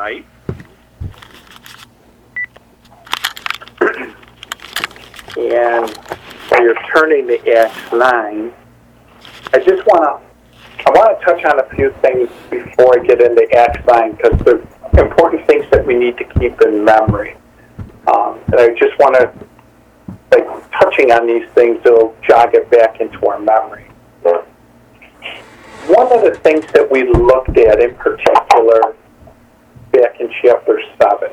tonight. And while you're turning to Acts 9, I want to touch on a few things before I get into Acts 9, because they're important things that we need to keep in memory. And I just want to, touching on these things, it'll jog it back into our memory. One of the things that we looked at in particular back in chapter 7,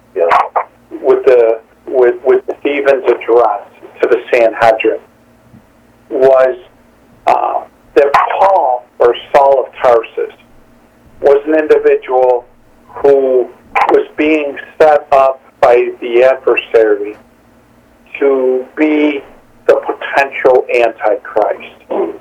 with Stephen's address to the Sanhedrin, was that Paul, or Saul of Tarsus, was an individual who was being set up by the adversary to be the potential Antichrist.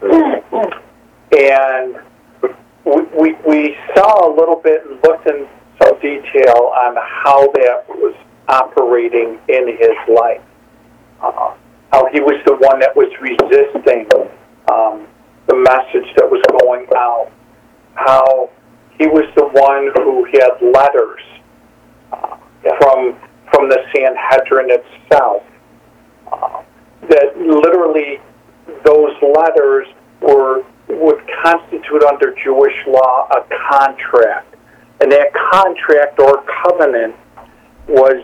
And we saw a little bit and looked in some detail on how that was operating in his life. How he was the one that was resisting the message that was going out. How he was the one who had letters from the Sanhedrin itself. That literally those letters would constitute under Jewish law a contract. And that contract or covenant was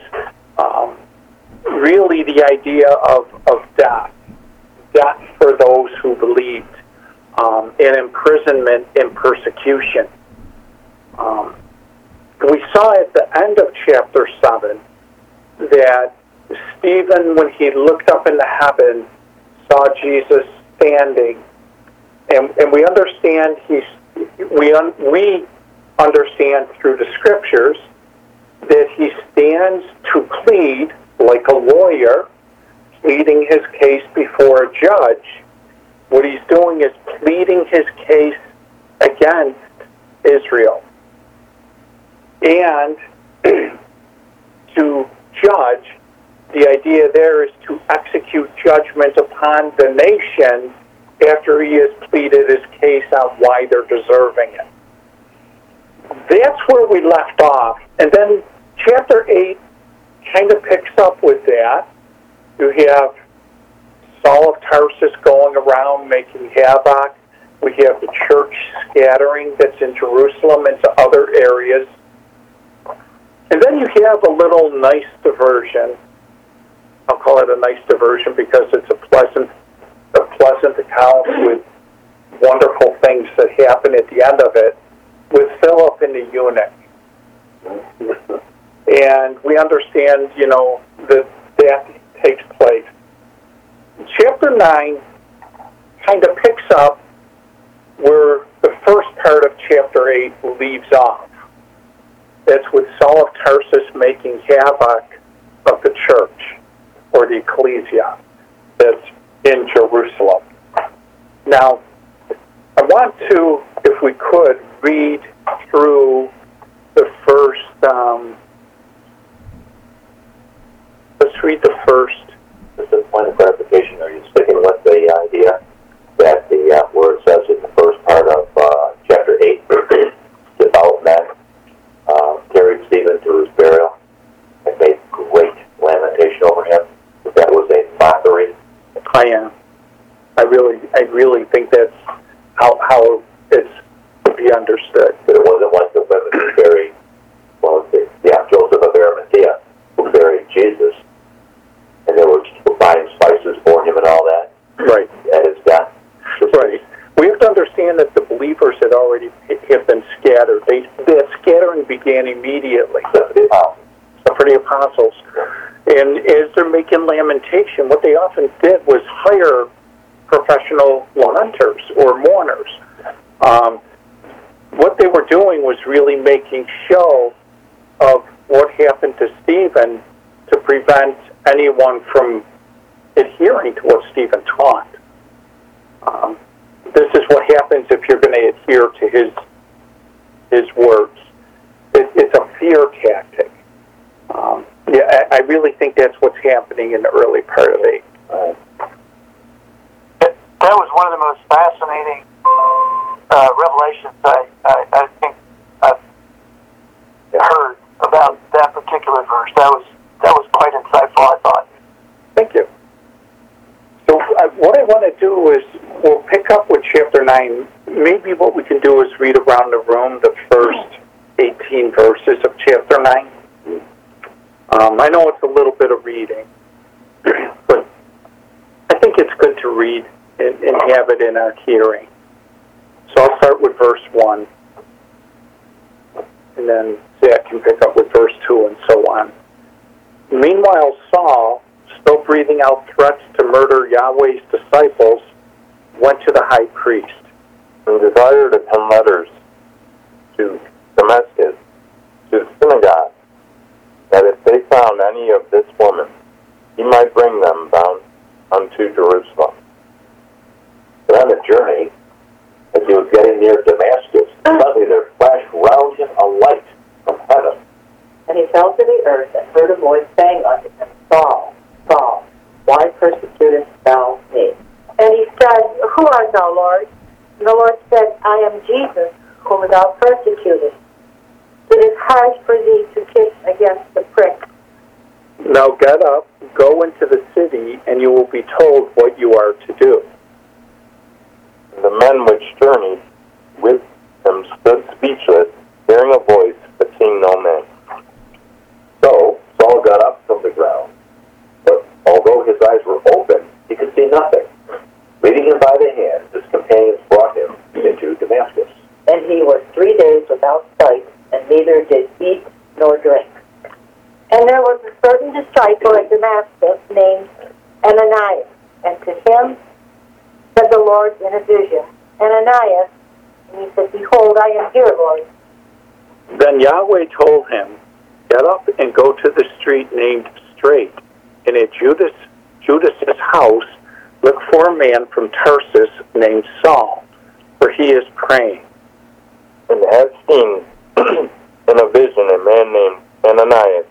really the idea of death. Death for those who believed, and imprisonment and persecution. We saw at the end of chapter 7 that Stephen, when he looked up into heaven, saw Jesus standing, and we understand we understand through the scriptures that he stands to plead like a lawyer, pleading his case before a judge. What he's doing is pleading his case against Israel. And to judge, the idea there is to execute judgment upon the nation after he has pleaded his case on why they're deserving it. That's where we left off. And then chapter 8 kind of picks up with that. You have Saul of Tarsus going around making havoc. We have the church scattering that's in Jerusalem into other areas. And then you have a little nice diversion. I'll call it a nice diversion because it's a pleasant account with wonderful things that happen at the end of it, with Philip and the eunuch. And we understand, that takes place. Chapter 9 kind of picks up where the first part of chapter 8 leaves off. That's with Saul of Tarsus making havoc of the church, or the ecclesia, that's in Jerusalem. Now, I want to, if we could, read through the first, let's read the first. Just a point of clarification, are you sticking with the idea that where it says in the first part of chapter 8, devout men carried Stephen to his burial and made great lamentation over him, that was a mockery? I am. I really think that's how it's to be understood. But it wasn't like the women who buried, Joseph of Arimathea, who buried Jesus, and they were buying spices for him and all that. Right. At his death. Right. We have to understand that the believers had already have been scattered. That scattering began immediately. Except For the apostles. And as they're making lamentation, what they often did was hire professional lamenters or mourners. What they were doing was really making show of what happened to Stephen to prevent anyone from adhering to what Stephen taught. This is what happens if you're going to adhere to his words. It's a fear tactic. I really think that's what's happening in the early part of it. That was one of the most fascinating revelations I think I've heard about that particular verse. That was quite insightful, I thought. Thank you. So what I want to do is we'll pick up with chapter 9. Maybe what we can do is read around the room the first 18 verses of chapter 9. I know it's a little bit of reading, but I think it's good to read and have it in our hearing. So I'll start with verse 1, and then Zach can pick up with verse 2 and so on. Meanwhile, Saul, still breathing out threats to murder Yahweh's disciples, went to the high priest and desired of him letters to Damascus, to the synagogue, that if they found any of this woman, he might bring them bound unto Jerusalem. But on the journey, as he was getting near Damascus, suddenly there flashed round him a light from heaven. And he fell to the earth and heard a voice saying unto him, Saul, Saul, why persecutest thou me? And he said, Who art thou, Lord? And the Lord said, I am Jesus, whom thou persecutest. It is hard for thee to kick against the prick. Now get up, go into the city, and you will be told what you are to do. And the men which journeyed with him stood speechless, hearing a voice, but seeing no man. So Saul got up from the ground, but although his eyes were open, he could see nothing. Leading him by the hand, his companions brought him into Damascus. And he was 3 days without sight, and neither did eat nor drink. And there was a certain disciple at Damascus named Ananias, and to him said the Lord in a vision, Ananias, and he said, Behold, I am here, Lord. Then Yahweh told him, Get up and go to the street named Straight, and at Judas's house look for a man from Tarsus named Saul, for he is praying. And had seen in a vision a man named Ananias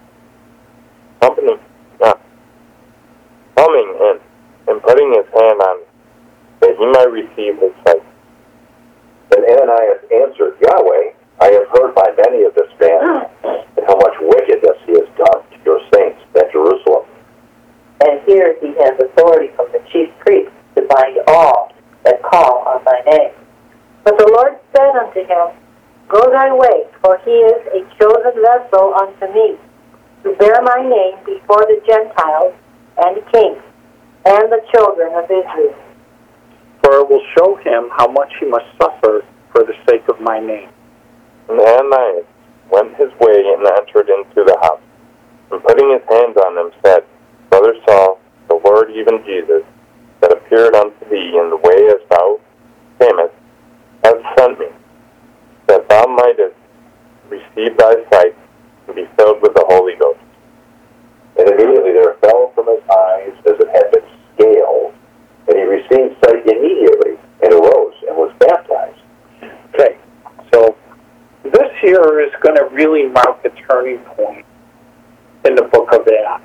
coming in and putting his hand on him, that he might receive his sight. Then Ananias answered, Yahweh, I have heard by many of this man, and how much wickedness he has done to your saints at Jerusalem. And here he has authority from the chief priests to bind all that call on thy name. But the Lord said unto him, Go thy way, for he is a chosen vessel unto me, to bear my name before the Gentiles and kings and the children of Israel. For it will show him how much he must suffer for the sake of my name. And Ananias went his way and entered into the house, and putting his hands on him said, Brother Saul, the Lord, even Jesus, that appeared unto thee in the way as thou camest, hath sent me, that thou mightest receive thy sight and be filled with the Holy Ghost. And immediately there fell from his eyes as it had been scales, and he received sight immediately, and arose and was baptized. Okay, so this here is going to really mark a turning point in the book of Acts.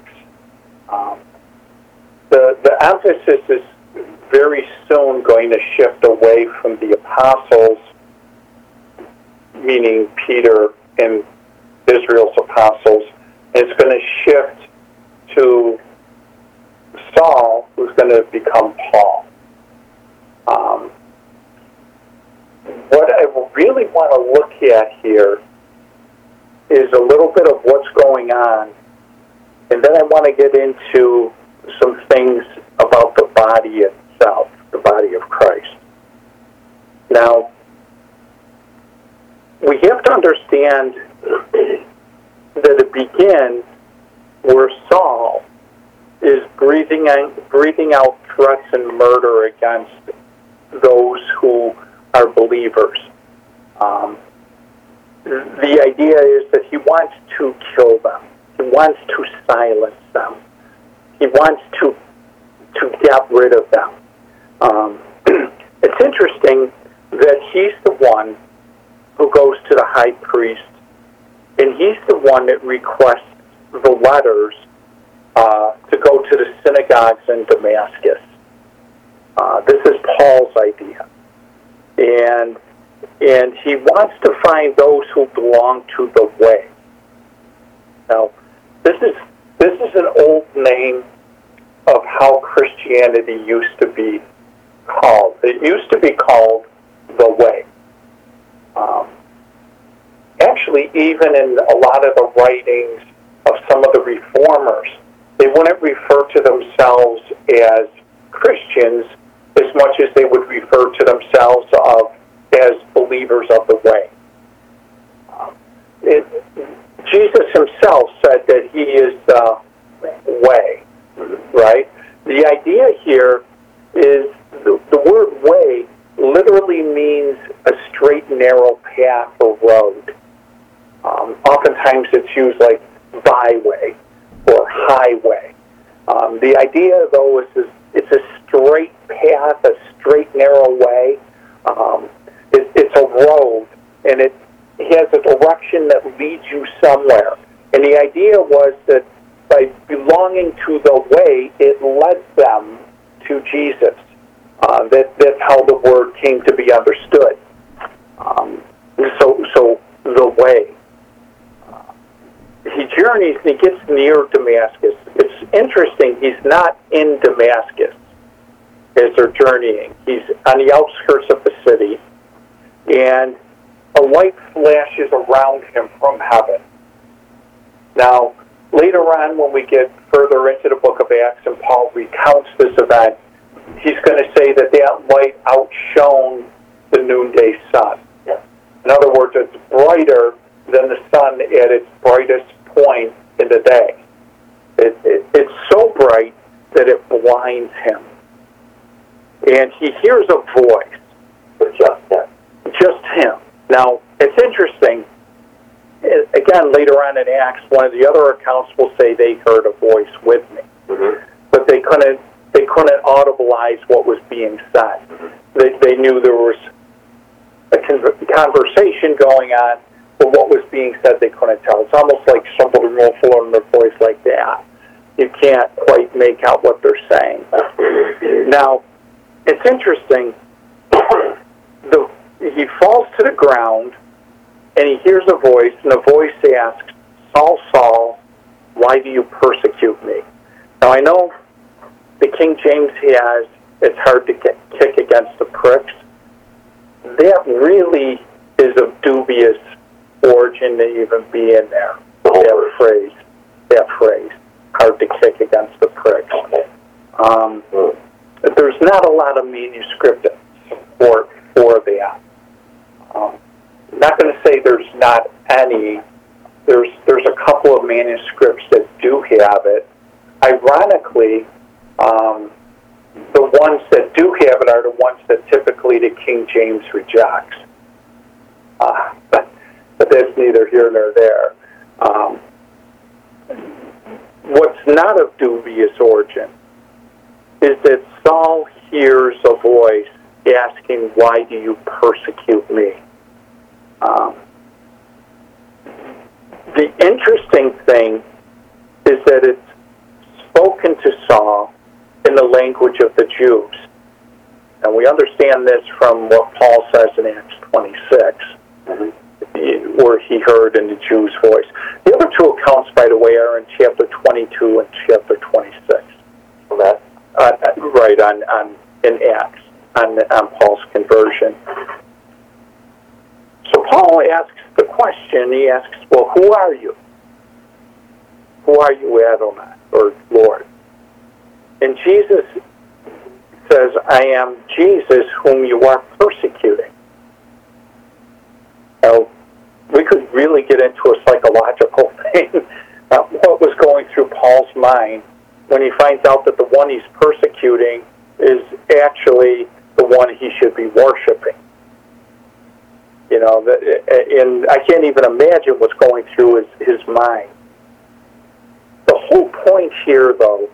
The emphasis is very soon going to shift away from the apostles, meaning Peter and Israel's apostles, and it's going to shift to Saul, who's going to become Paul. What I really want to look at here is a little bit of what's going on, and then I want to get into some things about the body itself, the body of Christ. Now, we have to understand that it begins where Saul is breathing out threats and murder against those who are believers. The idea is that he wants to kill them. He wants to silence them. He wants to get rid of them. It's interesting that he's the one who goes to the high priest, and he's the one that requests the letters to go to the synagogues in Damascus. This is Paul's idea. And he wants to find those who belong to the way. This is an old name of how Christianity used to be called. It used to be called the Way. Actually, even in a lot of the writings of some of the reformers, they wouldn't refer to themselves as Christians as much as they would refer to themselves as believers of the Way. Jesus himself said that he is the Way, right? The idea here is the word way literally means a straight, narrow path or road. Oftentimes it's used like byway or highway. The idea, though, is it's a straight path, a straight, narrow way. It's a road, and it has a direction that leads you somewhere. And the idea was that by belonging to the Way, it led them to Jesus. That's how the word came to be understood. So the Way. He journeys and he gets near Damascus. It's interesting, he's not in Damascus as they're journeying. He's on the outskirts of the city, and a light flashes around him from heaven. Now, later on, when we get further into the book of Acts and Paul recounts this event, he's going to say that light outshone the noonday sun. In other words, it's brighter than the sun at its brightest point in the day. It's so bright that it blinds him. And he hears a voice. Just him. Now, it's interesting. Again, later on in Acts, one of the other accounts will say they heard a voice with me. Mm-hmm. But they couldn't audibilize what was being said. Mm-hmm. They knew there was a conversation going on, but what was being said they couldn't tell. It's almost like somebody muffling their voice like that. You can't quite make out what they're saying. Now, it's interesting. He falls to the ground, and he hears a voice, and the voice asks, Saul, Saul, why do you persecute me? Now, I know the King James has, it's hard to kick against the pricks. That really is of dubious origin to even be in there. That phrase, hard to kick against the pricks. There's not a lot of manuscript support for that. I'm not going to say there's not any. There's a couple of manuscripts that do have it. Ironically, the ones that do have it are the ones that typically the King James rejects. But that's neither here nor there. What's not of dubious origin is that Saul hears a voice asking, why do you persecute me? The interesting thing is that it's spoken to Saul in the language of the Jews. And we understand this from what Paul says in Acts 26, where he heard in the Jews' voice. The other two accounts, by the way, are in chapter 22 and chapter 26. Right, in Acts, on Paul's conversion. So Paul asks the question, he asks, well, who are you? Who are you, Adonai, or Lord? And Jesus says, I am Jesus whom you are persecuting. Now, we could really get into a psychological thing, what was going through Paul's mind when he finds out that the one he's persecuting is actually the one he should be worshiping. You know, and I can't even imagine what's going through his mind. The whole point here, though,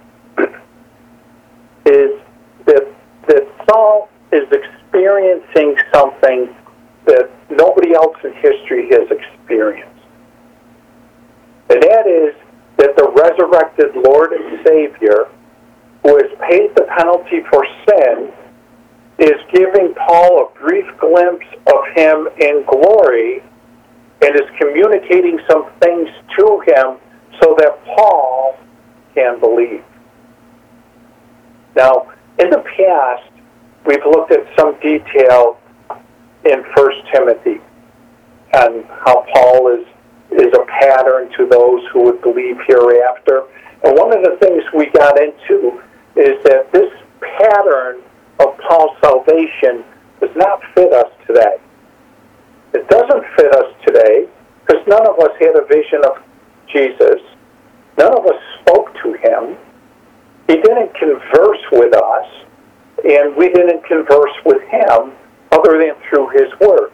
is that Saul is experiencing something that nobody else in history has experienced. And that is that the resurrected Lord and Savior, who has paid the penalty for sin, is giving Paul a brief glimpse of him in glory and is communicating some things to him so so that Paul can believe. Now, in the past, we've looked at some detail in 1 Timothy and how Paul is a pattern to those who would believe hereafter. And one of the things we got into is that this pattern of Paul's salvation does not fit us today. It doesn't fit us today because none of us had a vision of Jesus. None of us spoke to him. He didn't converse with us, and we didn't converse with him other than through his word.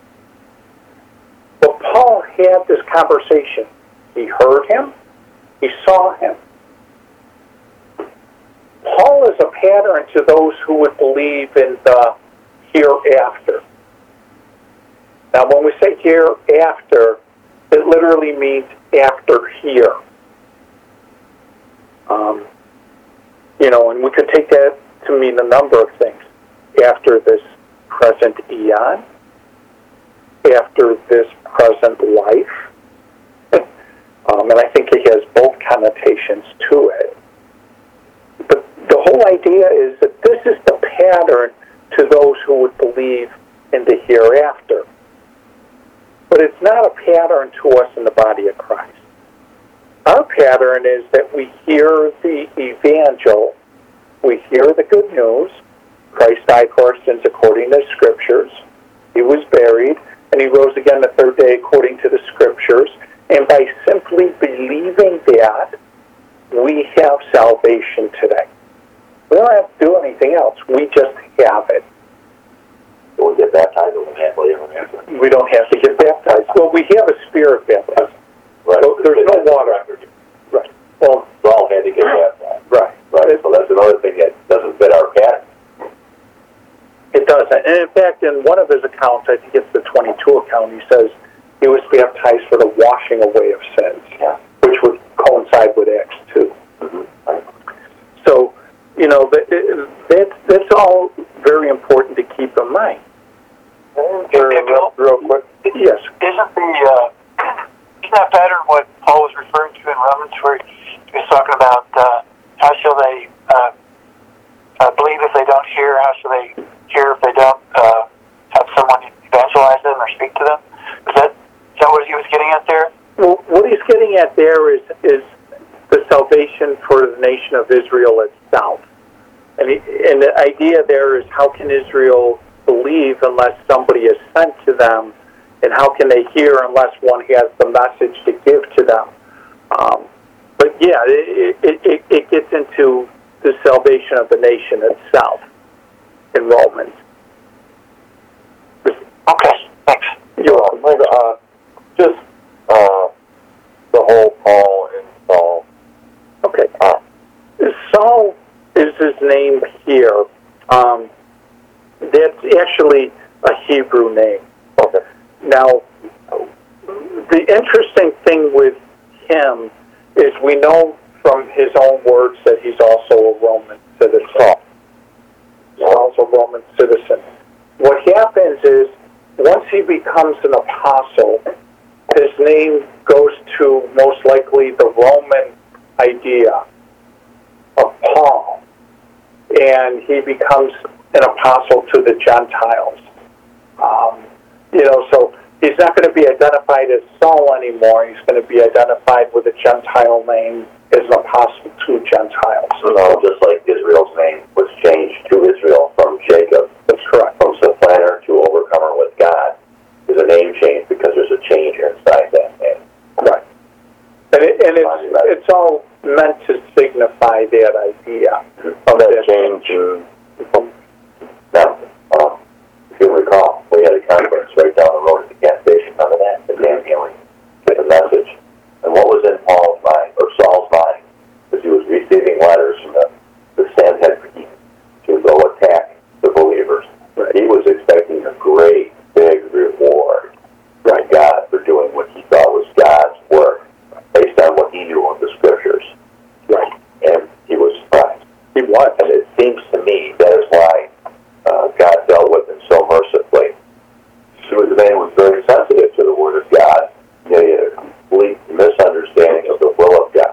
But Paul had this conversation. He heard him. He saw him. Paul is a pattern to those who would believe in the hereafter. Now, when we say hereafter, it literally means after here. And we could take that to mean a number of things. After this present eon, after this present life, and I think it has both connotations to it. But the whole idea is that this is the pattern to those who would believe in the hereafter. But it's not a pattern to us in the body of Christ. Our pattern is that we hear the evangel, we hear the good news. Christ died for our sins according to the Scriptures. He was buried, and he rose again the third day according to the Scriptures. And by simply believing that, we have salvation today. We don't have to do anything else. We just have it. So we get baptized automatically every after. We don't have to get baptized. Well, we have a spirit baptism. Right. So there's no water. Right. Well, Saul had to get baptized. right. Right. So that's another thing that doesn't fit our pattern. It doesn't. And in fact, in one of his accounts, I think it's the 22 account, he says he was baptized for the washing away of sins, which would coincide with Acts 2. Mm-hmm. Right. So, that's all very important to keep in mind. Real quick. Yes. Isn't that pattern what Paul was referring to in Romans, where he was talking about how shall they believe if they don't hear? How shall they hear if they don't have someone evangelize them or speak to them? Is that what he was getting at there? Well, what he's getting at there is the salvation for the nation of Israel itself. And the idea there is, how can Israel believe unless somebody is sent to them? And how can they hear unless one has the message to give to them? But yeah, it gets into the salvation of the nation itself in Romans. Okay, thanks. You're welcome. Just the whole Paul and Saul. Okay. Saul is his name here. That's actually a Hebrew name. Okay. Now, the interesting thing with him is we know from his own words that he's also a Roman citizen. He's also a Roman citizen. What happens is, once he becomes an apostle, his name goes to most likely the Roman idea of Paul, and he becomes an apostle to the Gentiles. So he's not going to be identified as Saul anymore. He's going to be identified with a Gentile name as an apostle to Gentiles. No, just like Israel's name was changed to Israel from Jacob. That's correct. From supplanter to overcomer with God. There's a name change because there's a change inside that name. Right. And it's all meant to signify that idea of that change. Now, if you recall, we had a conference right down the road at the gas station. Remember that? The Dan Healing with a message. And what was in Paul's mind, or Saul's mind, was he was receiving letters from the Sanhedrin to go attack the believers. Right. He was expecting a great, big reward from God for doing what he thought was God's work, based on what he knew of the Scriptures. Right. And he was surprised. He was. And it seems to me that is why God dealt with him so mercifully. He was a man who was very sensitive to the Word of God. He had a complete misunderstanding of the will of God.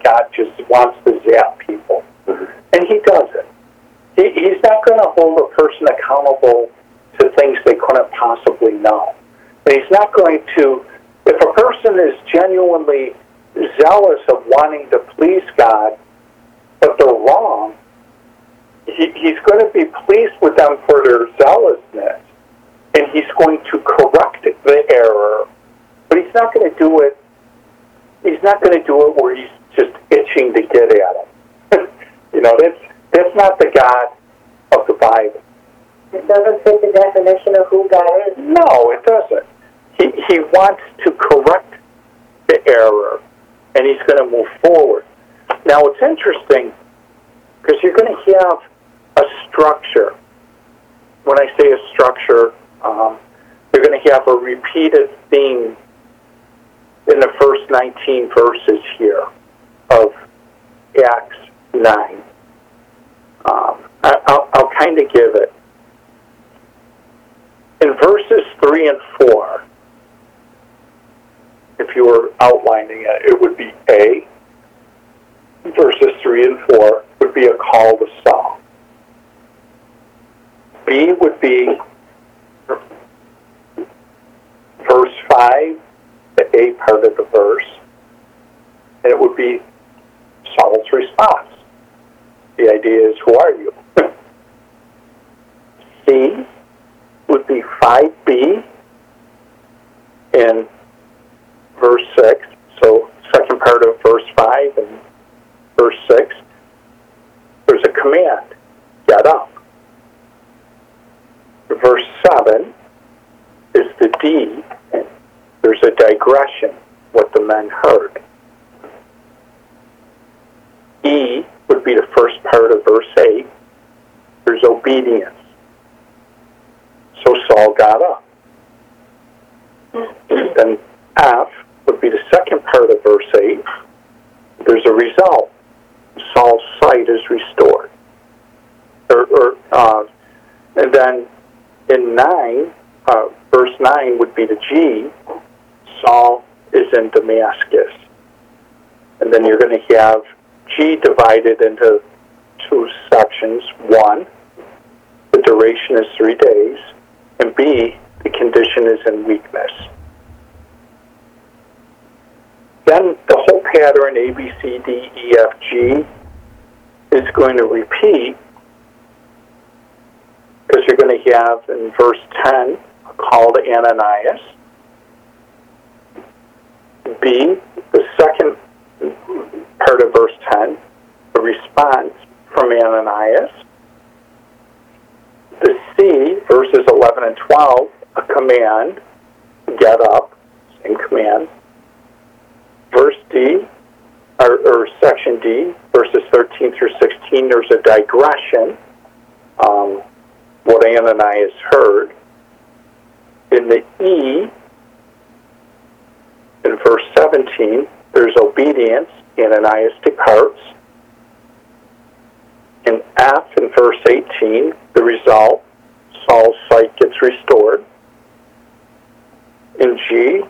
that God just wants to zap people. And he doesn't. He's not going to hold a person accountable to things they couldn't possibly know. And he's not going to, if a person is genuinely zealous of wanting to please God, but they're wrong, he's going to be pleased with them for their zealousness, and he's going to correct the error, but he's not going to do it. He's not going to do it where he's just itching to get at it. That's not the God of the Bible. It doesn't fit the definition of who God is. No, it doesn't. He wants to correct the error, and he's going to move forward. Now, it's interesting because you're going to have a structure. When I say a structure, you're going to have a repeated theme in the first 19 verses here of Acts 9. I'll kind of give it. In verses 3 and 4, if you were outlining it, it would be A. Verses 3 and 4 would be a call to Saul. B would be verse 5, the A part of the verse, and it would be Saul's response. The idea is, who are you? C would be 5b in verse 6. So second part of verse 5 and verse 6, there's a command, get up. Verse 7 is the D, and there's a digression, what the men heard. E would be the first part of verse 8. There's obedience. So Saul got up. Then F would be the second part of verse 8. There's a result. Saul's sight is restored. And then in 9, verse 9 would be the G. Saul is in Damascus. And then you're going to have G divided into two sections. 1, the duration is 3 days. And B, the condition is in weakness. Then the whole pattern, A, B, C, D, E, F, G, is going to repeat, because you're going to have in verse 10 a call to Ananias. B, the second part of verse 10, a response from Ananias. The C, verses 11 and 12, a command, get up, same command. Verse D, or section D, verses 13 through 16, there's a digression, what Ananias heard. In the E, in verse 17, there's obedience, Ananias departs. In F, in verse 18, the result, Saul's sight gets restored. In G,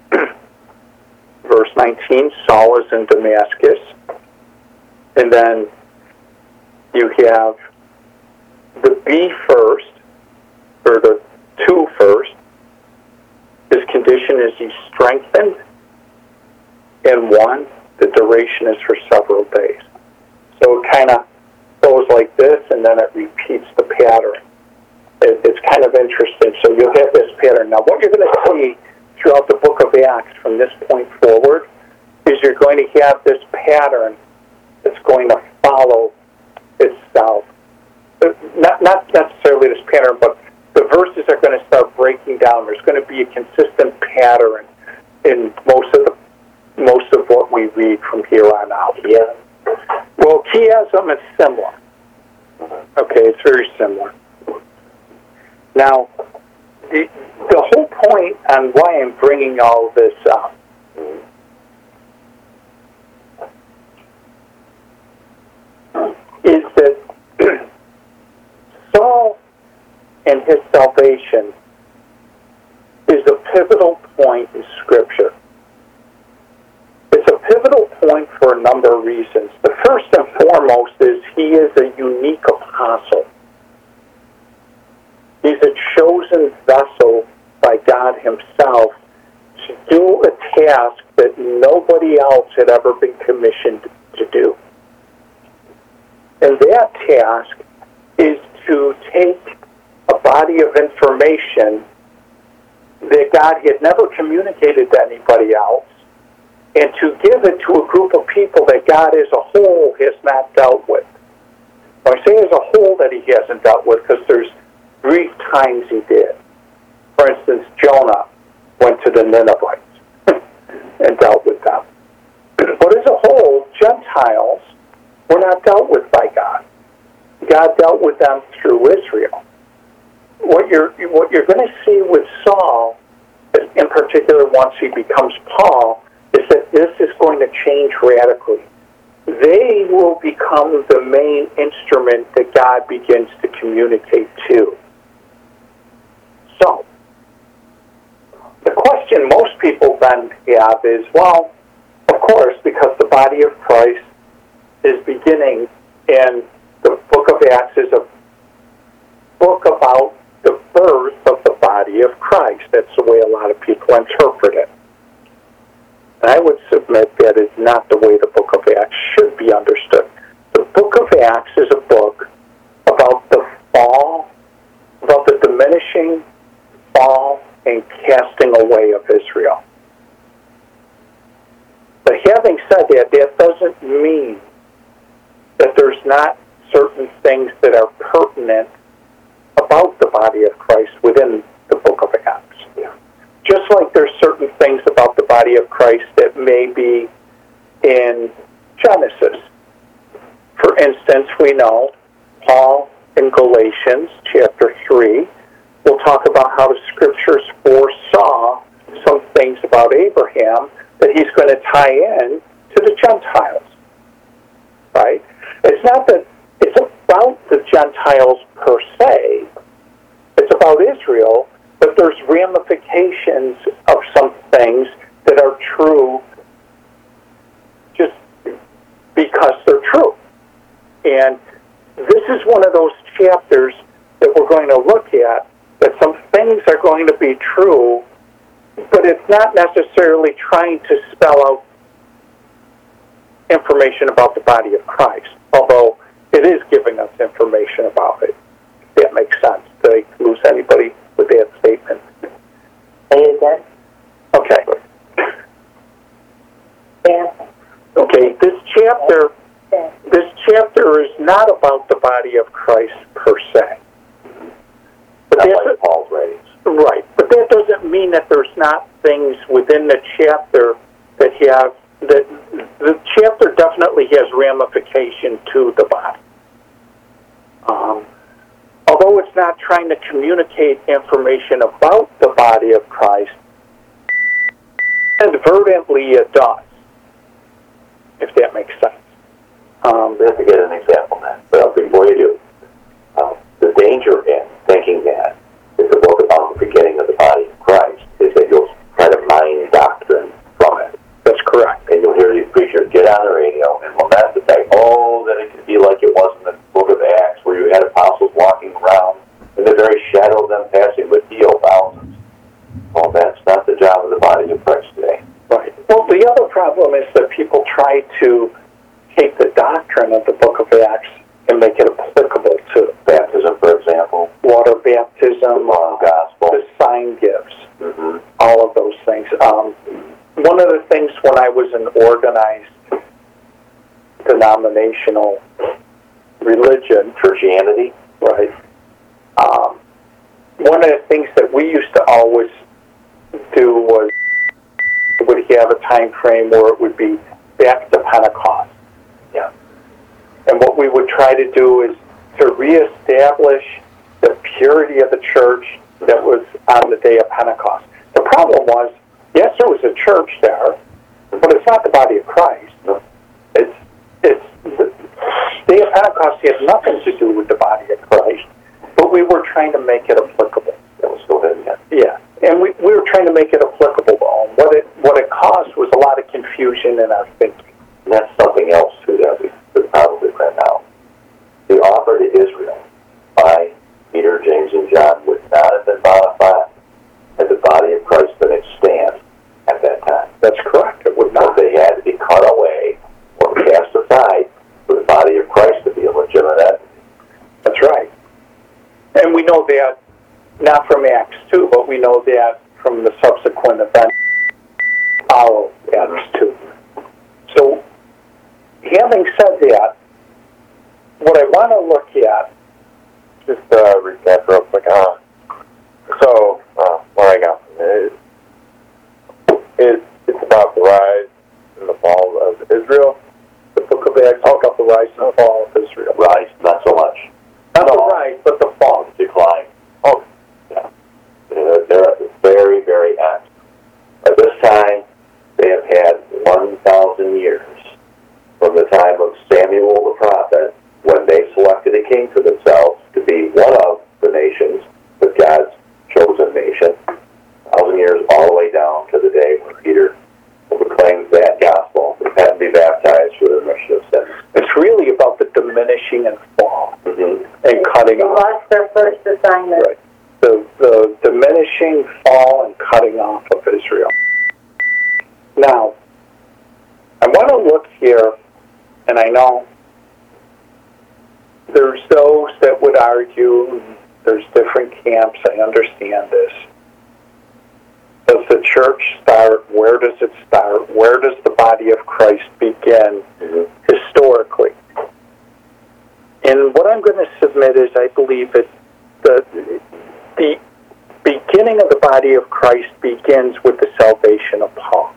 verse 19, Saul is in Damascus. And then you have the B first, or the 2 first. His condition is he's strengthened. And 1, the duration is for several days. So it kind of goes like this, and then it repeats the pattern. It's kind of interesting. So you'll have this pattern. Now, what you're going to see throughout the book of Acts from this point forward is you're going to have this pattern that's going to follow itself. Not necessarily this pattern, but the verses are going to start breaking down. There's going to be a consistent pattern in most of what we read from here on out. Yeah. Well, chiasm is similar. Okay, it's very similar. Now, the whole point on why I'm bringing all this up is that Saul and his salvation is a pivotal point in Scripture. It's a pivotal point for a number of reasons. The first and foremost is he is a unique apostle. He's a chosen vessel by God himself to do a task that nobody else had ever been commissioned to do. And that task is to take a body of information that God had never communicated to anybody else and to give it to a group of people that God as a whole has not dealt with. When I say as a whole that he hasn't dealt with, because there's brief times he did. For instance, Jonah went to the Ninevites and dealt with them. But as a whole, Gentiles were not dealt with by God. God dealt with them through Israel. What you're going to see with Saul, in particular once he becomes Paul, is that this is going to change radically. They will become the main instrument that God begins to communicate to. So, the question most people then have is, well, of course, because the body of Christ is beginning, and the book of Acts is a book about the birth of the body of Christ. That's the way a lot of people interpret it. And I would submit that is not the way the book of Acts should be understood. The book of Acts is a book about the fall, about the diminishing fall and casting away of Israel. But having said that, that doesn't mean that there's not certain things that are pertinent about the body of Christ within the book of Acts. Just like there's certain things about the body of Christ that may be in Genesis. For instance, we know Paul in Galatians chapter 3 will talk about how the scriptures foresaw some things about Abraham that he's going to tie in to the Gentiles. Right? It's not that it's about the Gentiles per se. It's about Israel, but there's ramifications of some things that are true just because they're true. And this is one of those chapters that we're going to look at, that some things are going to be true, but it's not necessarily trying to spell out information about the body of Christ, although it is giving us information about it. If that makes sense. Did I lose anybody with that statement? Say again? Okay. Yeah. Okay, this chapter is not about the body of Christ per se. But Not like Paul's writings. right, but that doesn't mean that there's not things within the chapter that have that the chapter definitely has ramification to the body. Although it's not trying to communicate information about the body of Christ, inadvertently it does, if that makes sense. We have to get an example then. But before you do, the danger in thinking that it's a book about the beginning of the body of Christ is that you'll try to mine doctrine from it. That's correct. And you'll hear these preachers get on the radio and lament the fact, that it could be like it was in the book of Acts, where you had apostles walking around in the very shadow of them passing would heal thousands. Well, that's not the job of the body of Christ today. Right. Well, the other problem is that people try to take the doctrine of the book of Acts and make it applicable to Baptism, for example. water baptism, The moral gospel. the sign gifts, Mm-hmm. all of those things. One of the things when I was in organized denominational religion, Churchianity. right, one of the things that we used to always do was would have a time frame where it would be back to Pentecost. Yeah. And what we would try to do is to reestablish the purity of the church that was on the day of Pentecost. The problem was, yes, there was a church there, but it's not the body of Christ. It's the day of Pentecost had nothing to do with the body of Christ, but we were trying to make it applicable. That was still in yet. Yeah, and we were trying to make it applicable. What it caused was a lot of confusion in our thinking. know that not from Acts 2, but we know that from the subsequent events follow Acts 2. So, having said that, what I want to look at, just recap real quick. So, where I got from it, it's about the rise and the fall of Israel. the book of Acts talks about the rise and fall of Israel. Rise, not so much. Not the rise, but the fall. Decline. Oh, Yeah. They're at the very, very end. At this time, they have had 1,000 years from the time of Samuel the prophet, when they selected a king for themselves to be one of the nations, but God's chosen nation. 1,000 years all the way down to the day when Peter proclaims that gospel, repent and be baptized for the remission of sins. it's really about the diminishing and fall Mm-hmm. and cutting They off. lost their first assignment. Right. The diminishing, fall, and cutting off of Israel. Now, I want to look here, and I know there's those that would argue, there's different camps, I understand this. Does the church start? Where does it start? Where does the body of Christ begin historically? And what I'm going to submit is I believe that the beginning of the body of Christ begins with the salvation of Paul.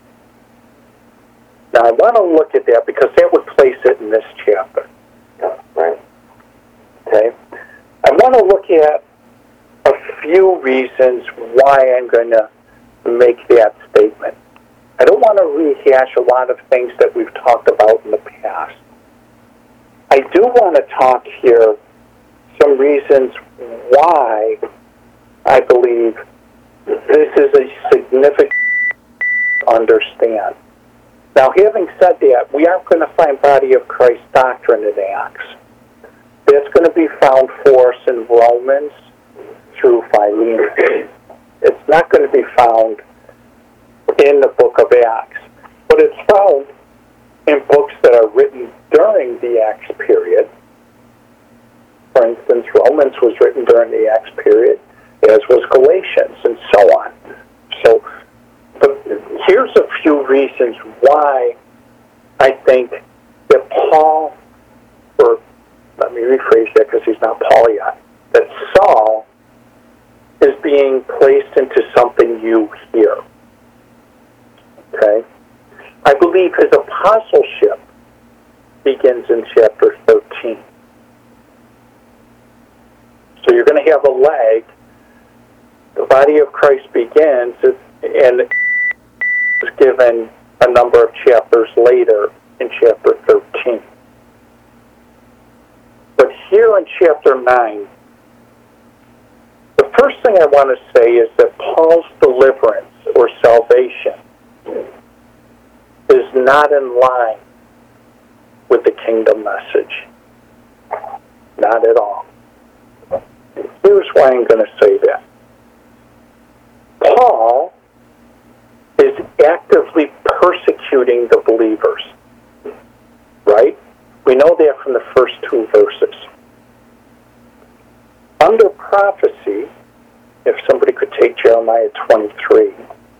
Now, I want to look at that because that would place it in this chapter. Yeah, right. Okay? I want to look at a few reasons why I'm going to make that statement. I don't want to rehash a lot of things that we've talked about in the past. I do want to talk here some reasons why I believe this is a significant understand. Now, having said that, we aren't going to find body of Christ doctrine in Acts. That's going to be found for us in Romans through Philemon. It's not going to be found in the book of Acts, but it's found in books that are written during the Acts period. For instance, Romans was written during the Acts period, as was Galatians, and so on. So, but here's a few reasons why I think that Paul, or let me rephrase that because he's not Paul yet, that Saul is being placed into something new here. Okay? I believe his apostleship begins in chapter 13. So you're going to have a leg. The body of Christ begins, and is given a number of chapters later in chapter 13. But here in chapter 9, the first thing I want to say is that Paul's deliverance or salvation is not in line with the kingdom message. Not at all. Here's why I'm going to say that. Paul is actively persecuting the believers. Right? We know that from the first two verses. Under prophecy, if somebody could take Jeremiah 23.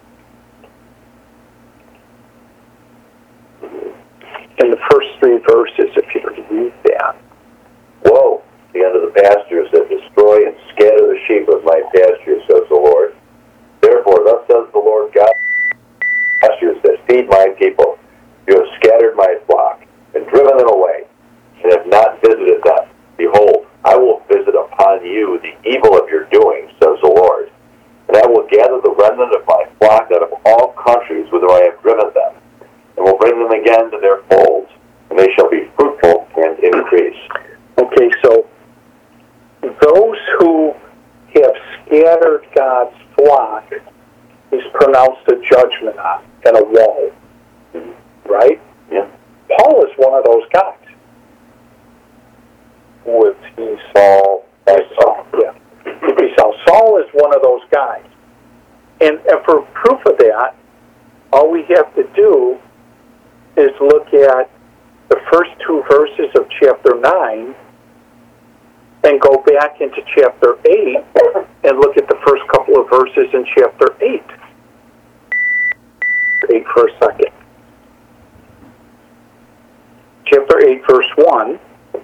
In the first three verses, if you read that. Woe, the end of the pastures that destroy and scatter the sheep of my pastures, says the Lord. Therefore, thus says the Lord God, pastures that feed my people. You have scattered my flock and driven them away, and have not visited them. Behold, I will visit upon you the evil of your doing, says the Lord. And I will gather the remnant of my flock out of all countries whither I have driven them, and will bring them again to their folds, and they shall be fruitful and increase. Okay, so those who have scattered God's flock, he's pronounced a judgment on and a woe. Right? Yeah. Paul is one of those guys. Was he Saul? Saul, yeah. Saul is one of those guys. And for proof of that, all we have to do is look at the first two verses of chapter 9, and go back into chapter 8 and look at the first couple of verses in chapter 8. 8 for a second. Chapter 8, verse 1.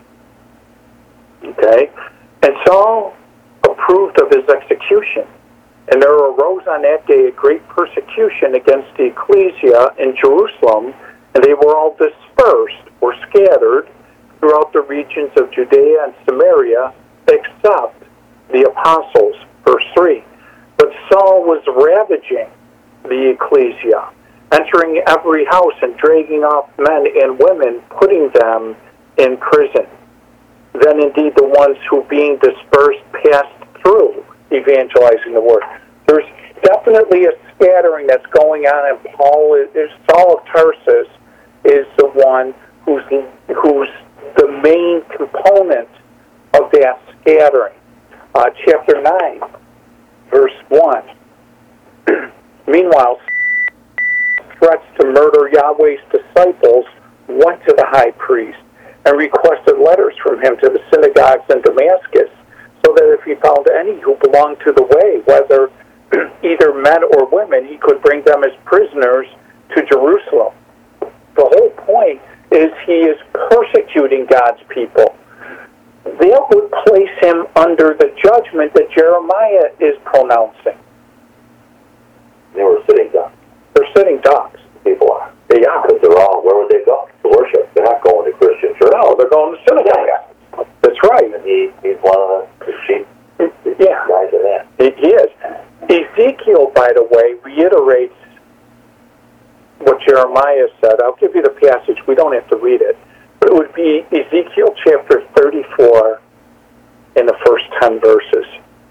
Okay? And Saul approved of his execution. And there arose on that day a great persecution against the ecclesia in Jerusalem, and they were all dispersed or scattered throughout the regions of Judea and Samaria, except the apostles. Verse 3. But Saul was ravaging the ecclesia, entering every house and dragging off men and women, putting them in prison. Then indeed the ones who being dispersed passed through, evangelizing the word. There's definitely a scattering that's going on, and Saul of Tarsus is the one who's the main component of that scattering. Chapter 9, verse 1. Meanwhile, threats to murder Yahweh's disciples went to the high priest and requested letters from him to the synagogues in Damascus, so that if he found any who belonged to the way, whether either men or women, he could bring them as prisoners to Jerusalem. The whole point is he is persecuting God's people. That would place him under the judgment that Jeremiah is pronouncing. They were sitting ducks. They're sitting ducks. People are. They are. Because they're all, where would they go? To worship. They're not going to Christian church. No, they're going to synagogue. That's right. And he's one of the chief guys in that. He is. Ezekiel, by the way, reiterates what Jeremiah said. I'll give you the passage. We don't have to read it. But it would be Ezekiel chapter 34 in the first 10 verses.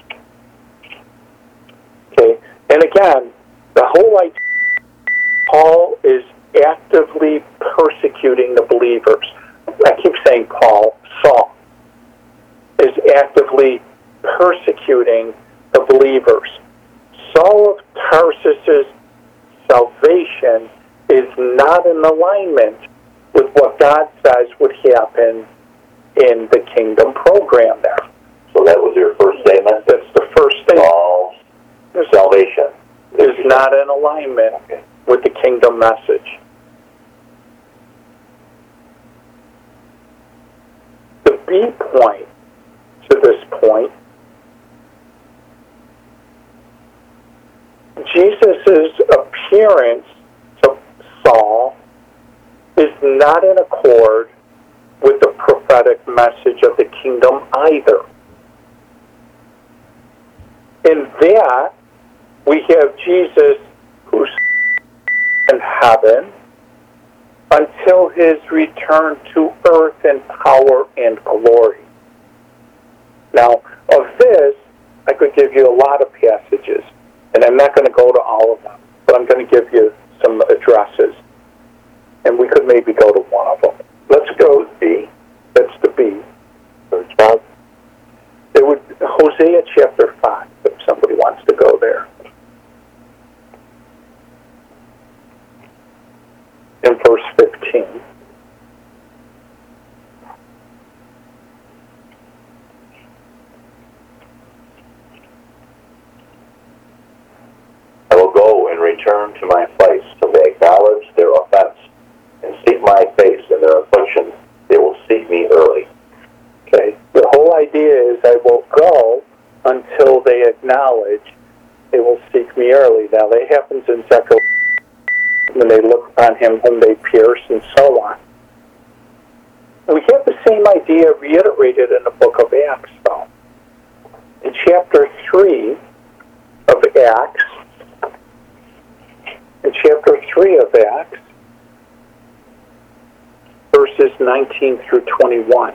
Okay? And again, the whole idea, Paul is actively persecuting the believers. I keep saying Paul, Saul is actively persecuting the believers. Saul of Tarsus's salvation is not in alignment with what God says would happen in the kingdom program there. So that was your first statement? That's the first statement. Saul's salvation is not in alignment with the kingdom message. The B point to this point, Jesus' appearance to Saul is not in accord with the prophetic message of the kingdom either. In that, we have Jesus who's in heaven until his return to earth in power and glory. Now, of this, I could give you a lot of passages, and I'm not going to go to all of them, but I'm going to give you some addresses, and we could maybe go to one of them. Let's go to B. That's the B. It would Hosea chapter 5, if somebody wants to go there. In verse 15. I will go and return to my place till they acknowledge their offense and seek my face in their affliction. They will seek me early. Okay. The whole idea is I will go until they acknowledge they will seek me early. Now that happens in Zechariah when they look on him whom they pierced and so on. We have the same idea reiterated in the book of Acts, though. In chapter 3 of Acts, verses 19 through 21.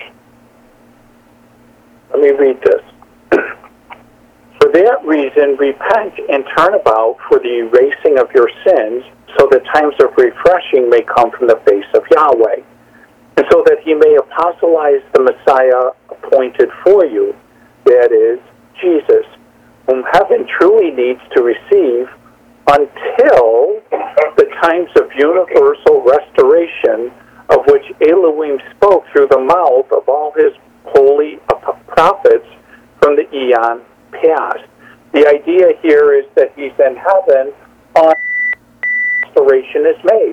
Let me read this. For that reason, repent and turn about for the erasing of your sins, so that times of refreshing may come from the face of Yahweh, and so that he may apostolize the Messiah appointed for you, that is, Jesus, whom heaven truly needs to receive until the times of universal restoration of which Elohim spoke through the mouth of all his holy prophets from the eon past. The idea here is that he's in heaven on restoration is made.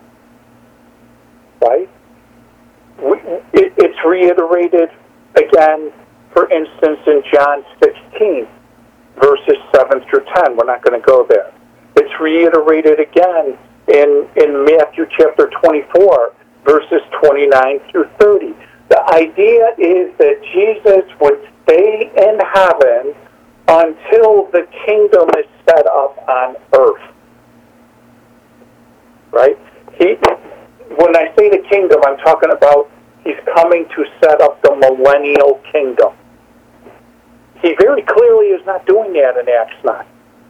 Right? It's reiterated again, for instance, in John 16, verses 7 through 10. We're not going to go there. It's reiterated again in Matthew chapter 24, verses 29 through 30. The idea is that Jesus would stay in heaven until the kingdom is set up on earth. Right? When I say the kingdom, I'm talking about he's coming to set up the millennial kingdom. He very clearly is not doing that in Acts 9.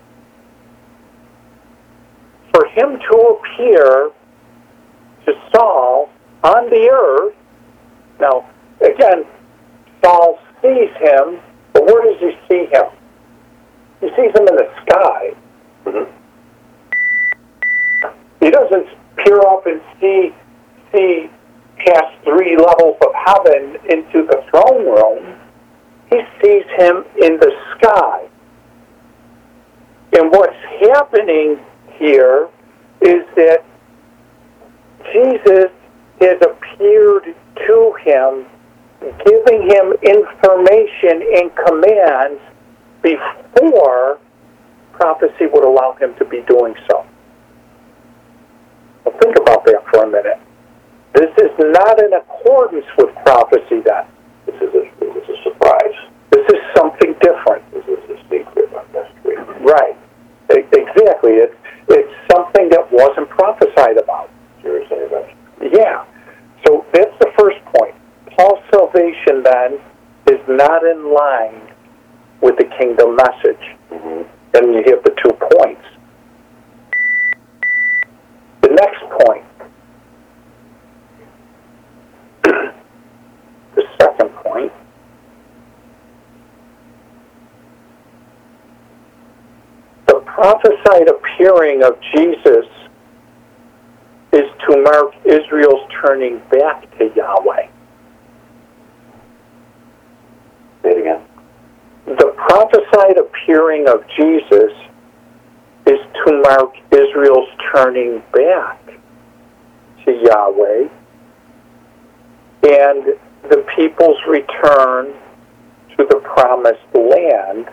For him to appear to Saul on the earth, now, again, Saul sees him, but where does he see him? He sees him in the sky. Mm-hmm. He doesn't peer up and see past 3 levels of heaven into the throne room. He sees him in the sky. And what's happening here is that Jesus has appeared to him, giving him information and commands before prophecy would allow him to be doing so. Well, think about that for a minute. This is not in accordance with prophecy then. This is a surprise. This is something different. This is a secret, a mystery. Right. Exactly. It's something that wasn't prophesied about. Serious intervention. Yeah. So that's the first point. Paul's salvation then is not in line with the kingdom message. Mm-hmm. And you have the 2 points. The next point, the second point, the prophesied appearing of Jesus is to mark Israel's turning back to Yahweh. Say it again. The prophesied appearing of Jesus is to mark Israel's turning back to Yahweh and the people's return to the promised land.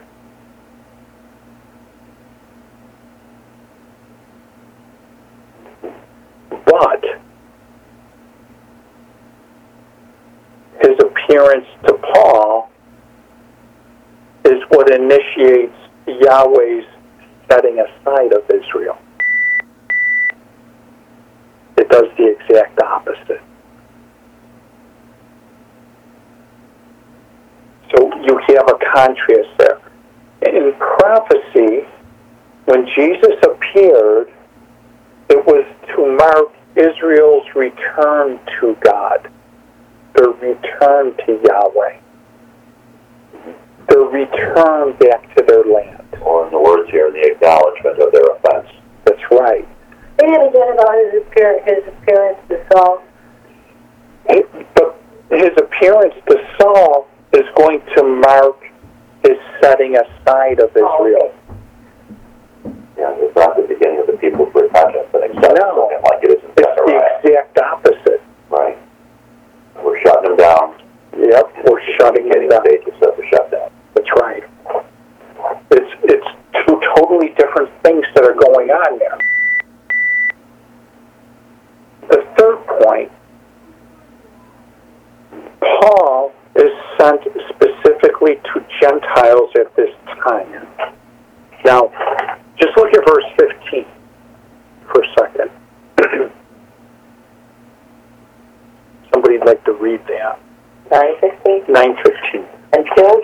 But his appearance to Paul is what initiates Yahweh's setting aside of Israel. It does the exact opposite. So you have a contrast there. In prophecy, when Jesus appeared, it was to mark Israel's return to God, their return to Yahweh, their return back to their land. Or in the words here, the acknowledgement of their offense. That's right. And again about his appearance to Saul. But his appearance to Saul is going to mark his setting aside of Israel. Yeah, it's not the beginning of the people's repentance and acceptance of him like it is in It's Zechariah. the exact opposite. Right. We're shutting him down. Yep, we're shutting him down. Stages of the shutdown. That's right. It's 2 totally different things that are going on there. The third point, Paul is sent specifically to Gentiles at this time. Now, just look at verse 15 for a second. Somebody'd like to read that. 9:15. 9:15. Until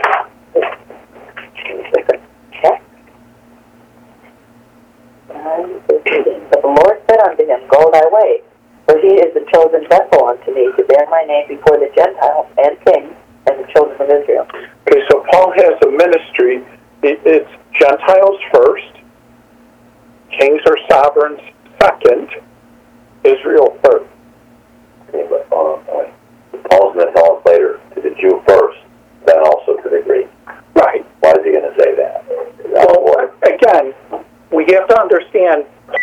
but the Lord said unto him, Go thy way, for he is the chosen vessel unto me to bear my name before the Gentiles and kings and the children of Israel. Okay, so Paul has a ministry. It's Gentiles first, kings or sovereigns second, Israel third. Okay, but Paul's going to tell us later to the Jew first, then also to the Greek. Right. Why is he going to say that? Well, again, we have to understand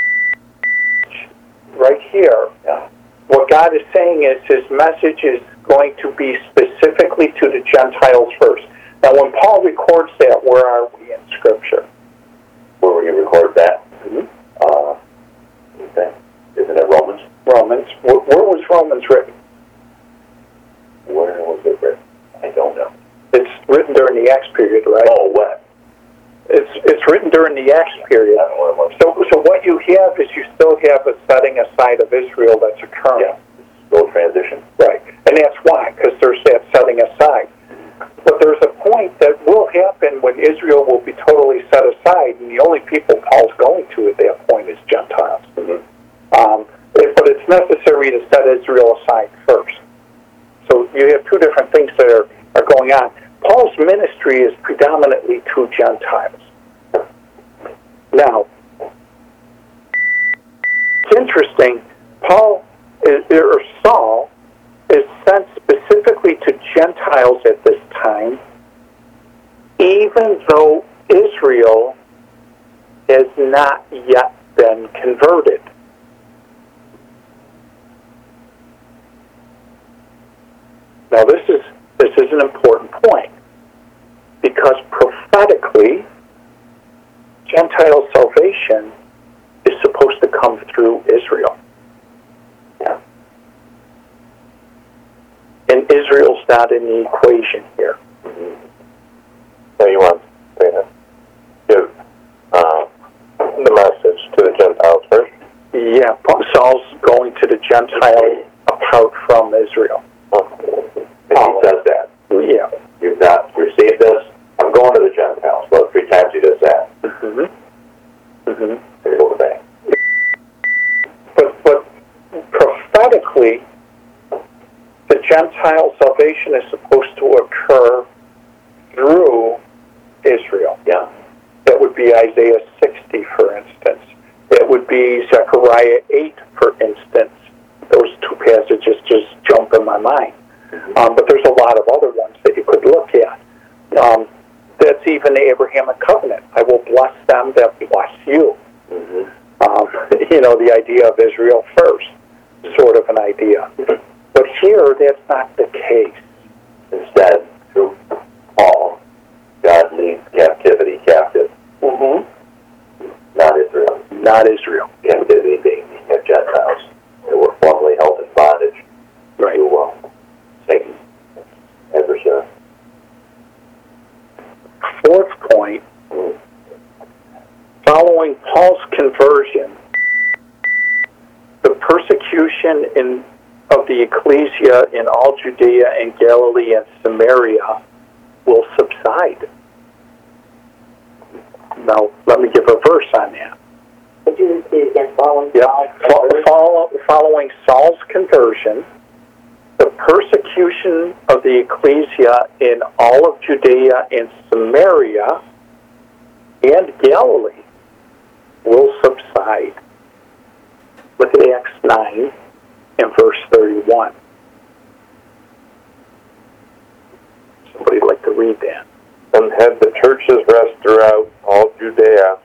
right here, what God is saying is his message is going to be specifically to the Gentiles first. Now, when Paul records that, where are we in Scripture? Where will you record that? Mm-hmm. Okay. Isn't it Romans? Romans. Where was Romans written? Where was it written? I don't know. It's written during the Acts period, right? Oh, what? It's written during the Acts period. I don't know what it was. So what you have is you still have a setting aside of Israel that's occurring. Yeah. Slow transition. Right. And that's why, because there's that setting aside. But there's a point that will happen when Israel will be totally set aside, and the only people Paul's going to at that point is Gentiles. Mm-hmm. But it's necessary to set Israel aside first. So you have two different things that are going on. Paul's ministry is predominantly to Gentiles. Now, it's interesting, Saul is sent specifically to Gentiles at this time, even though Israel has not yet been converted. Now, this is an important point, because prophetically, Gentile salvation is supposed to come through Israel. Yeah. And Israel's not in the equation here. Mm-hmm. So you want to give the message to the Gentiles first? Yeah, Saul's going to the Gentiles apart from Israel. And he says that. Yeah. You've not received this. I'm going to the Gentiles. Well, 3 times he does that. Mm-hmm. Mm-hmm. They go back. But prophetically, the Gentile salvation is supposed to occur through Israel. Yeah. That would be Isaiah 60, for instance. That would be Zechariah 8, for instance. Those two passages just jump in my mind. But there's a lot of other ones that you could look at. That's even the Abrahamic covenant. I will bless them that bless you. Mm-hmm. The idea of Israel first, sort of an idea. But here, that's not the case. Instead, through Paul, God leads captivity captive. Mm-hmm. Not Israel. Not Israel. Captivity being the Gentiles that were formerly held in bondage Right. to Satan, adversary. Fourth point, following Paul's conversion, the persecution of the ecclesia in all Judea and Galilee and Samaria will subside. Now, let me give a verse on that. Could you repeat again? Following Saul's conversion, the persecution of the ecclesia in all of Judea and Samaria and Galilee will subside. Look at Acts 9 and verse 31. Somebody like to read that. And had the churches rest throughout all Judea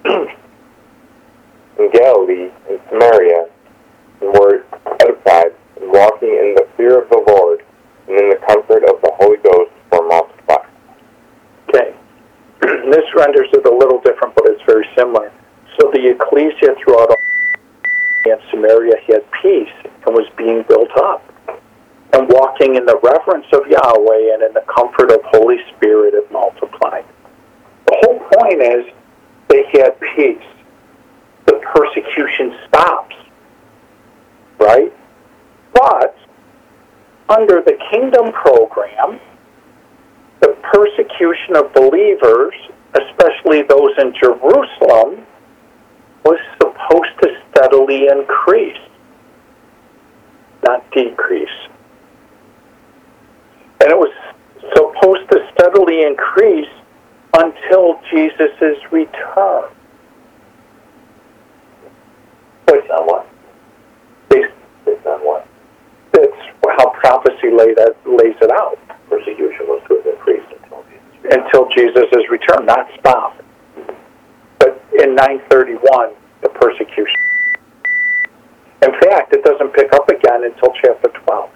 and Galilee and Samaria, and were edified, and walking in the fear of the Lord, and in the comfort of the Holy Ghost were multiplied. Okay. This renders it a little different, but it's very similar. So the ecclesia throughout all and Samaria had peace and was being built up, and walking in the reverence of Yahweh and in the comfort of Holy Spirit it multiplied. The whole point is they had peace. The persecution stops, right? But under the kingdom program, the persecution of believers, especially those in Jerusalem, was supposed to steadily increase, not decrease. And it was supposed to steadily increase until Jesus' return. Based on what? Based on what? That's how prophecy lays it out. Verse persecution was to have increased until Jesus' return, not stop. But in 931, the persecution. In fact, it doesn't pick up again until chapter 12.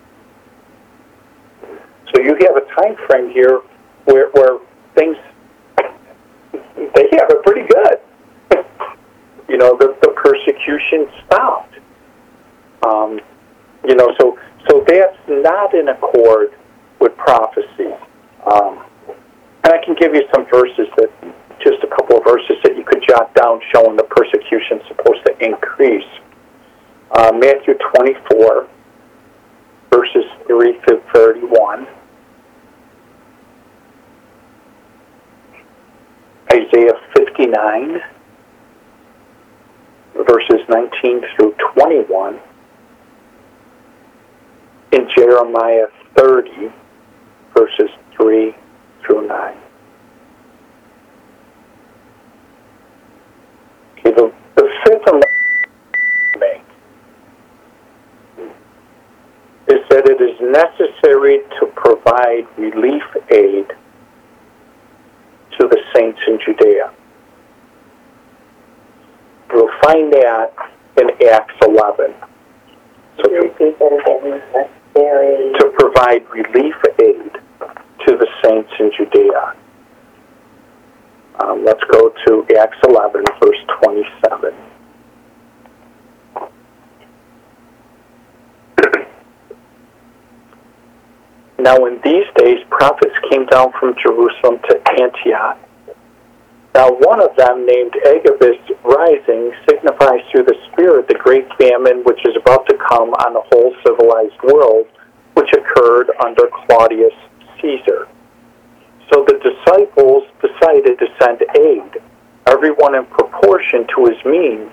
So you have a time frame here where things, they have it pretty good. The persecution stopped. So that's not in accord with prophecy. And I can give you some verses just a couple of verses that you could jot down showing the persecution is supposed to increase. Matthew 24, verses 3 through 31. Isaiah 59, verses 19 through 21. In Jeremiah 30, verses 3 through 9. Okay, the fifth amendment is that it is necessary to provide relief aid to the saints in Judea. We'll find that in Acts 11. So Repeat that again. Necessary. to provide relief aid to the saints in Judea. Let's go to Acts 11, verse 27. Now in these days, prophets came down from Jerusalem to Antioch. Now one of them, named Agabus, rising, signifies through the Spirit the great famine which is about to come on the whole civilized world, which occurred under Claudius Caesar. So the disciples decided to send aid, everyone in proportion to his means,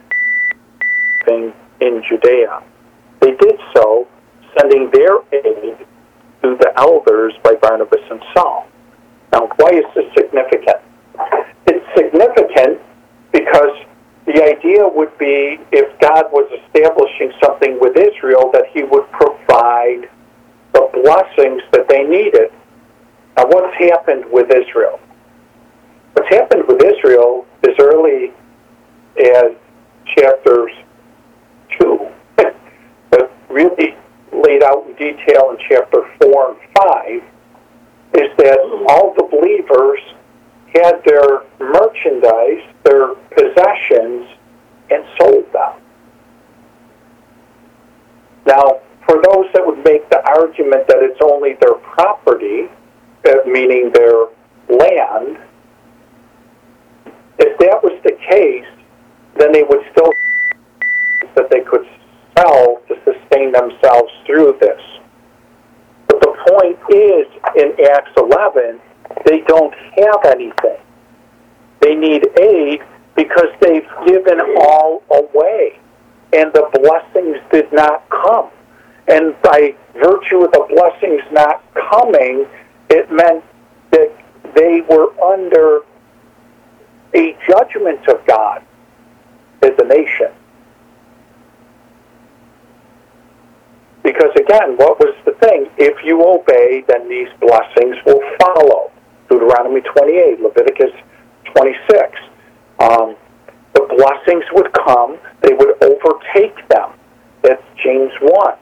in Judea. They did so, sending their aid to the elders by Barnabas and Saul. Now, why is this significant? It's significant because the idea would be if God was establishing something with Israel, that he would provide the blessings that they needed. Now, what's happened with Israel? What's happened with Israel as early as chapters 2, but really laid out in detail in chapter 4 and 5, is that all the believers had their merchandise, their possessions, and sold them. Now, for those that would make the argument that it's only their property, meaning their land, if that was the case, then they would still that they could sell to sustain themselves through this. But the point is, in Acts 11, they don't have anything. They need aid because they've given all away, and the blessings did not come. And by virtue of the blessings not coming, it meant that they were under a judgment of God as a nation. Because again, what was the thing? If you obey, then these blessings will follow. Deuteronomy 28, Leviticus 26. The blessings would come, they would overtake them. That's James 1.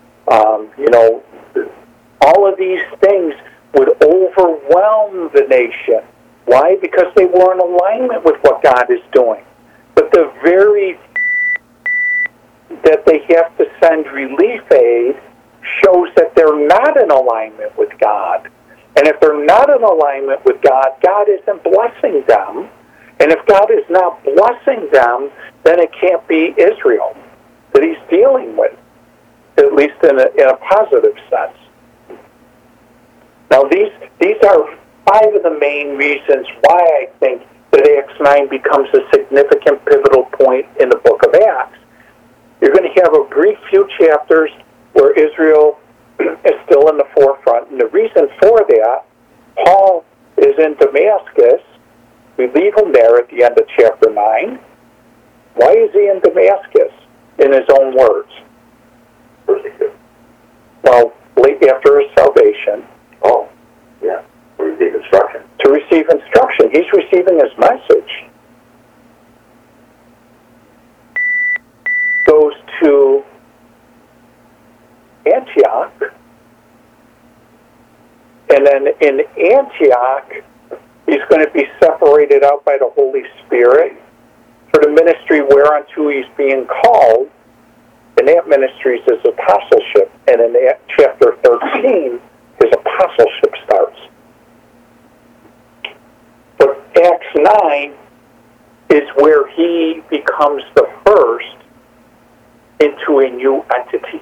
All of these things would overwhelm the nation. Why? Because they were in alignment with what God is doing. But the very that they have to send relief aid shows that they're not in alignment with God. And if they're not in alignment with God, God isn't blessing them. And if God is not blessing them, then it can't be Israel that he's dealing with, at least in a positive sense. Now, these are 5 of the main reasons why I think that Acts 9 becomes a significant pivotal point in the book of Acts. You're going to have a brief few chapters where Israel is still in the forefront. And the reason for that, Paul is in Damascus. We leave him there at the end of chapter 9. Why is he in Damascus? In his own words. Well, late after his salvation, instruction. To receive instruction. He's receiving his message. Goes to Antioch. And then in Antioch, he's going to be separated out by the Holy Spirit for the ministry whereunto he's being called. And that ministry is his apostleship. And in chapter 13, his apostleship starts. But Acts 9 is where he becomes the first into a new entity.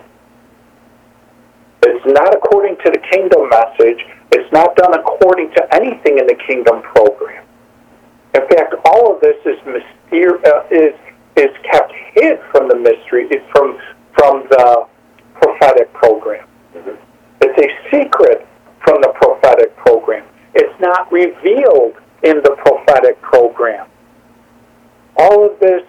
It's not according to the kingdom message. It's not done according to anything in the kingdom program. In fact, all of this is is kept hid from the mystery, from the prophetic program. Mm-hmm. It's a secret from the prophetic program. It's not revealed in the prophetic program. All of this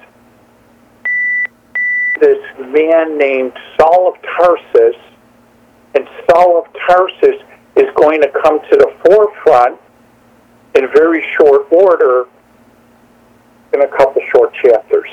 man named Saul of Tarsus, and Saul of Tarsus is going to come to the forefront in very short order in a couple short chapters.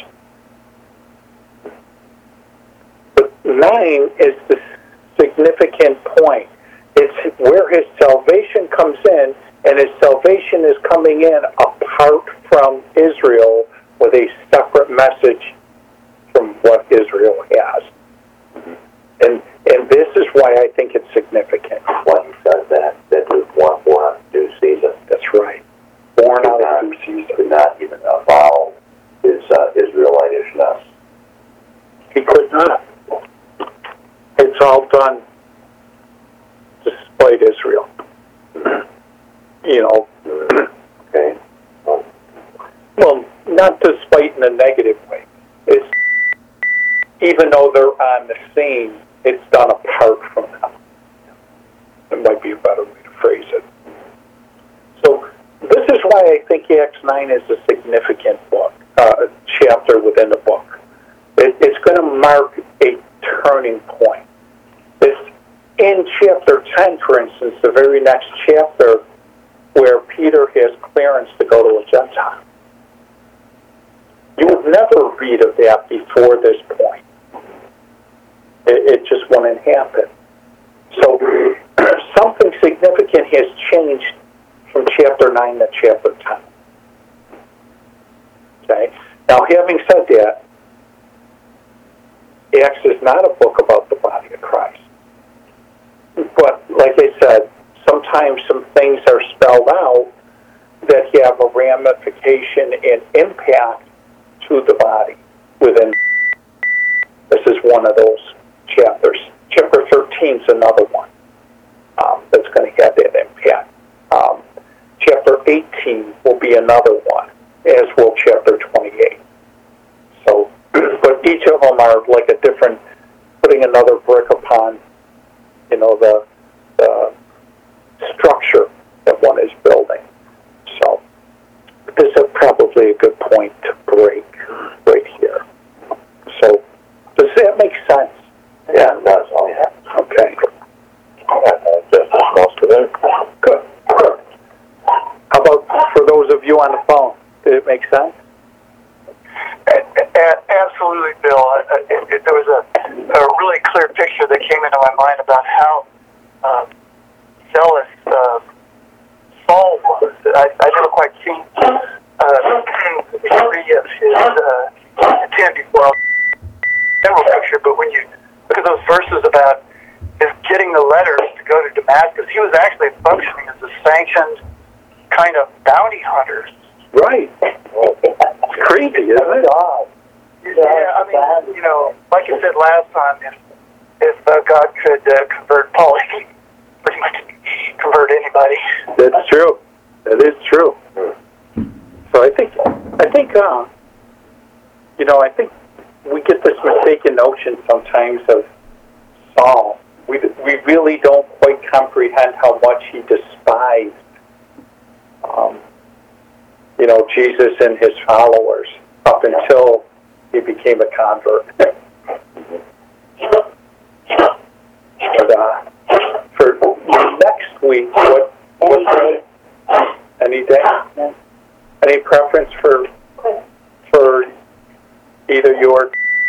But 9 is the significant point. It's where his salvation comes in, and his salvation is coming in apart from Israel with a separate message from what Israel has. And this is why I think it's significant. Why he says that Luke 1, born out of due season. That's right. Born out of due season. Could not even avow his Israelitishness. He could not. It's all done despite Israel. You know. Okay. Well, not despite in a negative way. It's even though they're on the scene, it's done apart from them. It might be a better way to phrase it. So this is why I think Acts 9 is a significant book, chapter within the book. It's going to mark a turning point. It's in chapter 10, for instance, the very next chapter, where Peter has clearance to go to a Gentile. You would never read of that before this point. It just wouldn't happen. So something significant has changed from chapter 9 to chapter 10. Okay? Now, having said that, Acts is not a book about the body of Christ. But, like I said, sometimes some things are spelled out that have a ramification and impact to the body within. This is one of those chapters. Chapter 13 is another one that's going to have that impact. Chapter 18 will be another one, as will chapter 28. So, but each of them are like a different, putting another brick upon, the structure that one is building. So, this is probably a good point to break right here. So, does that make sense? Yeah, it does. Oh, yeah. Okay. Just most of it. Good. How about for those of you on the phone? Did it make sense? Absolutely, Bill. There was a really clear picture that came into my mind about how zealous Saul was. I never quite seen the degree of his intent before. General picture, but when you look at those verses about his getting the letters to go to Damascus, he was actually functioning as a sanctioned kind of bounty hunter. Right. It's crazy, isn't it? Yeah, I mean, like you said last time, if God could convert Paul, he could pretty much convert anybody. That's true. That is true. So I think we get this mistaken notion sometimes of Saul. We really don't quite comprehend how much he despised, Jesus and his followers up until he became a convert. But, for next week, what Any preference for either your?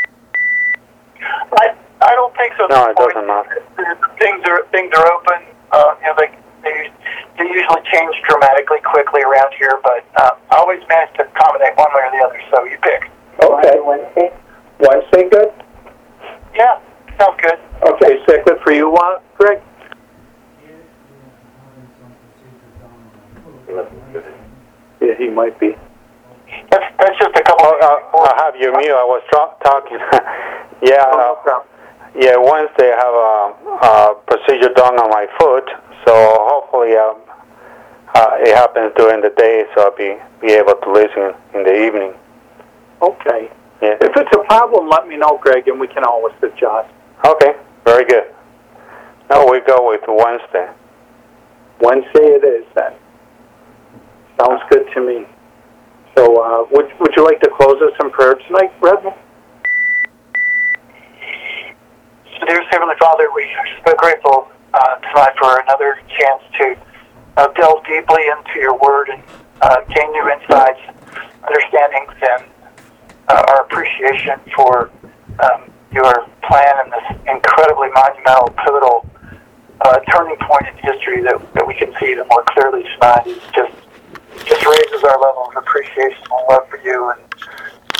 I don't think so. No, it doesn't matter. Things are open. They usually change dramatically quickly around here, but I always manage to accommodate one way or the other. So you pick. Okay. Wednesday? Wednesday, good. Yeah, sounds good. Okay, is that good for you, Greg? Yeah, he might be. That's just a couple. I have you mute. I was talking. Yeah. No problem. Yeah, Wednesday I have a procedure done on my foot, so hopefully it happens during the day, so I'll be able to listen in the evening. Okay. Yeah. If it's a problem, let me know, Greg, and we can always adjust. Okay, very good. Now we go with Wednesday. Wednesday it is then. Sounds good to me. So would you like to close us in prayer tonight, Redmond? Dear Heavenly Father, we are so grateful tonight for another chance to delve deeply into your word and gain new insights, understandings, and our appreciation for your plan and this incredibly monumental, pivotal turning point in history that we can see even more clearly tonight. It just raises our level of appreciation and love for you and